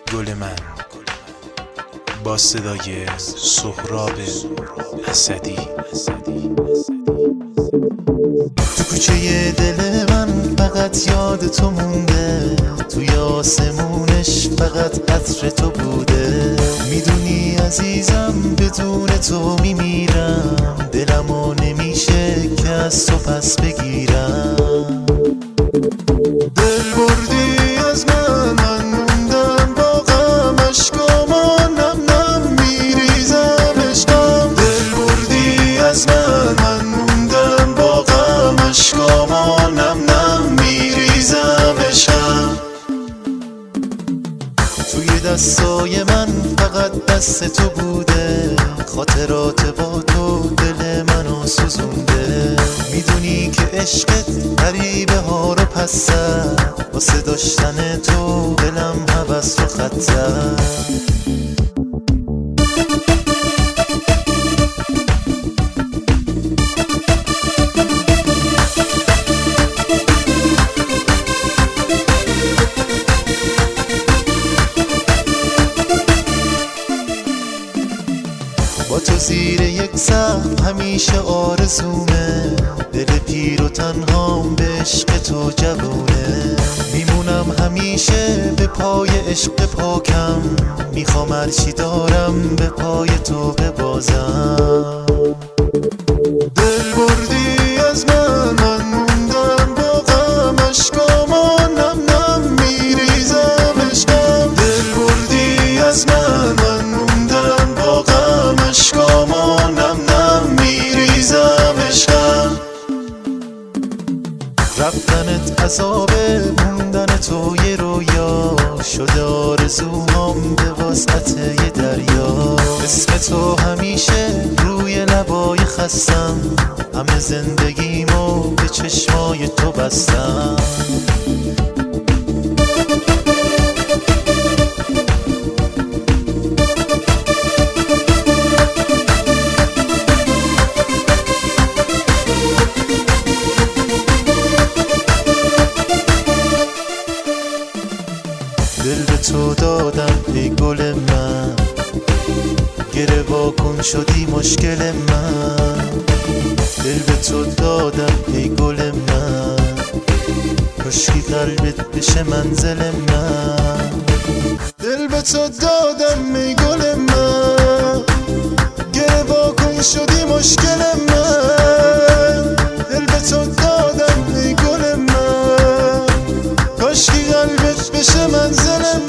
گل من با صدای سهراب اسدی. تو کوچه دل من فقط یاد تو مونده، توی آسمونش فقط عطر تو بوده. میدونی عزیزم بدون تو میمیرم، دلمو نمیشه که از تو پس بگیرم. دل بردی از من موندم با غم، اشکامو نم نم میریزم عشقم. دل بردی از من موندم با غم، اشکامو نم نم میریزم عشقم. توی دستای من فقط دست تو بوده، خاطرات با تو دل منو سوزونده. میدونی که عشقت غریبه ها رو پس زد، واسه داشتن تو دلم هوس رو خط زد. با تو زیر یک سقف همیشه آرزومه، دل پیر و تنهام به عشق تو جوونه. میمونم همیشه به پای عشق پاکم، میخوام هرچی دارم به پای تو ببازم. دل بردی از من موندم با غم، اشکامو نم نم میریزم عشقم. دل بردی از من موندم با غم، اشکامو نم نم میریزم عشقم. رفتنت عذابه، موندن تو یه رویا شده، آرزوهام به وسعت یه دریا. اسم تو همیشه روی لبای خستم، همه زندگیمو به چشمای تو بستم. دل به تو دادم ای گل من، گره واکن شدی مشکل من. دل به تو دادم ای گل من، کاشکی قلبت بشه منزل من. دل به تو دادم ای گل من، گره واکن شدی مشکل من. دل به تو دادم ای گل من، کاشکی قلبت بشه منزل من.